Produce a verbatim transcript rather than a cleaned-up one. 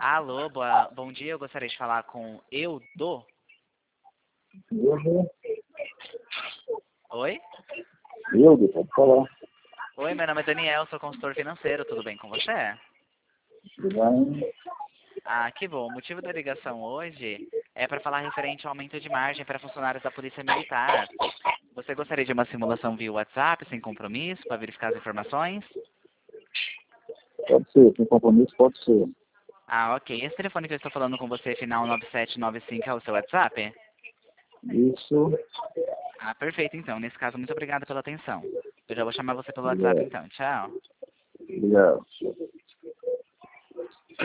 Alô, boa, bom dia. Eu gostaria de falar com Eudo. Eudo, Oi? Eudo, pode falar. Oi, meu nome é Daniel, sou consultor financeiro. Tudo bem com você? Tudo bem? Ah, que bom. O motivo da ligação hoje é para falar referente ao aumento de margem para funcionários da Polícia Militar. Você gostaria de uma simulação via WhatsApp, sem compromisso, para verificar as informações? Pode ser, sem compromisso, pode ser. Ah, ok. Esse telefone que eu estou falando com você, final nove sete nove cinco, é o seu WhatsApp? Isso, Ah, perfeito, então. Nesse caso, muito obrigado pela atenção. Eu já vou chamar você pelo WhatsApp, obrigado. então. Tchau. Obrigado.